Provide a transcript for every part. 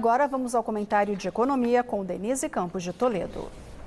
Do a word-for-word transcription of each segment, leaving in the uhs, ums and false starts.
Agora vamos ao comentário de economia com Denise Campos de Toledo.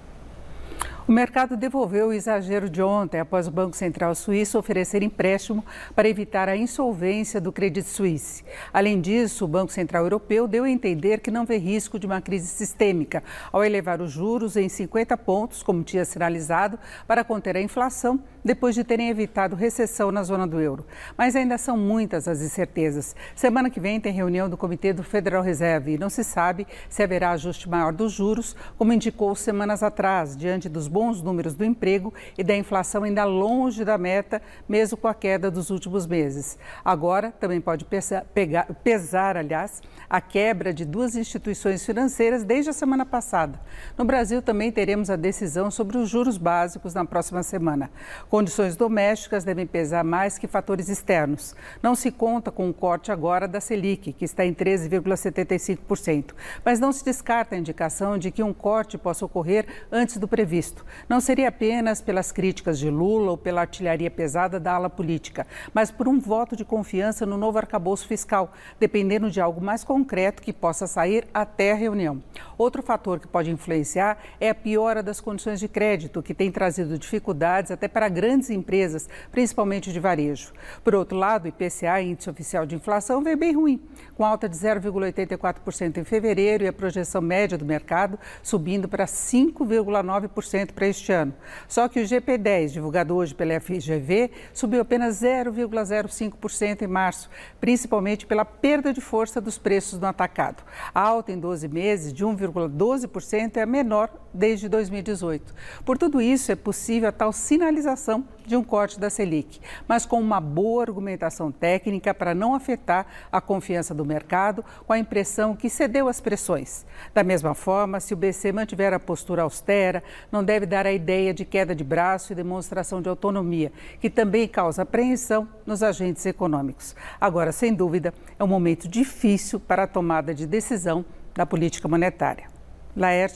O mercado devolveu o exagero de ontem após o Banco Central Suíço oferecer empréstimo para evitar a insolvência do Credit Suisse. Além disso, o Banco Central Europeu deu a entender que não vê risco de uma crise sistêmica ao elevar os juros em cinquenta pontos, como tinha sinalizado, para conter a inflação, depois de terem evitado recessão na zona do euro. Mas ainda são muitas as incertezas. Semana que vem tem reunião do Comitê do Federal Reserve e não se sabe se haverá ajuste maior dos juros, como indicou semanas atrás, diante dos bons números do emprego e da inflação ainda longe da meta, mesmo com a queda dos últimos meses. Agora, também pode pesar, pegar, pesar, aliás, a quebra de duas instituições financeiras desde a semana passada. No Brasil, também teremos a decisão sobre os juros básicos na próxima semana. Condições domésticas devem pesar mais que fatores externos. Não se conta com o corte agora da Selic, que está em treze vírgula setenta e cinco por cento, mas não se descarta a indicação de que um corte possa ocorrer antes do previsto. Não seria apenas pelas críticas de Lula ou pela artilharia pesada da ala política, mas por um voto de confiança no novo arcabouço fiscal, dependendo de algo mais concreto que possa sair até a reunião. Outro fator que pode influenciar é a piora das condições de crédito, que tem trazido dificuldades até para grandes empresas, principalmente de varejo. Por outro lado, o I P C A, Índice Oficial de Inflação, veio bem ruim, com alta de zero vírgula oitenta e quatro por cento em fevereiro e a projeção média do mercado subindo para cinco vírgula nove por cento para este ano. Só que o G P dez, divulgado hoje pela F G V, subiu apenas zero vírgula zero cinco por cento em março, principalmente pela perda de força dos preços no atacado. A alta em doze meses de um vírgula doze por cento é a menor desde dois mil e dezoito. Por tudo isso, é possível a tal sinalização de um corte da Selic, mas com uma boa argumentação técnica para não afetar a confiança do mercado, com a impressão que cedeu às pressões. Da mesma forma, se o B C mantiver a postura austera, não deve dar a ideia de queda de braço e demonstração de autonomia, que também causa apreensão nos agentes econômicos. Agora, sem dúvida, é um momento difícil para a tomada de decisão da política monetária. Laerte.